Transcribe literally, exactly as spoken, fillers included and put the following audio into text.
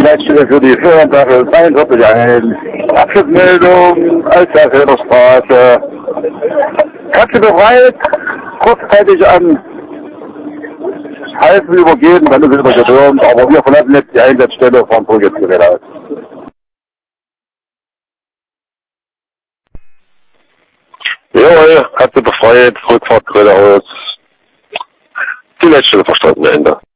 die Leitstelle für die Führersache zweiundvierzig ein. Abschlussmeldung, Alsterfelder Straße. Katze befreit, kurzzeitig an Halsen übergeben, dann ist es übergestürmt, aber wir verlassen jetzt die Einsatzstelle vom Projektgerät aus. Jawohl, Katze befreit, Rückfahrt geradeaus. Die Leitstelle verstanden, Ende.